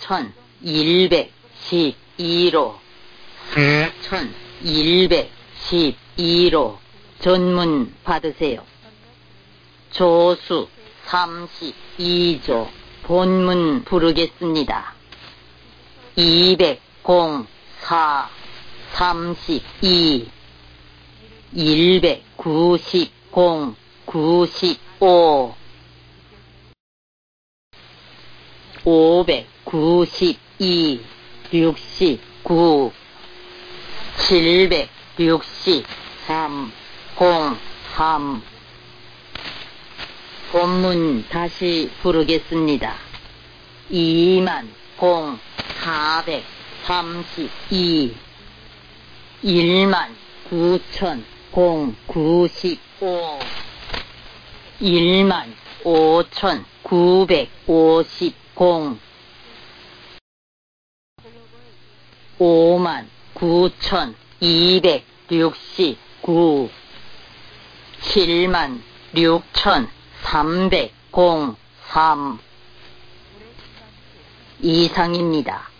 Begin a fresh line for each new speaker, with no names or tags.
4,112로 4,112로 전문 받으세요. 조수 32조 본문 부르겠습니다. 204 32 190 95 592 69 763 03 본문 다시 부르겠습니다. 20,432 19,095 15,950 59,269 76,303 이상입니다.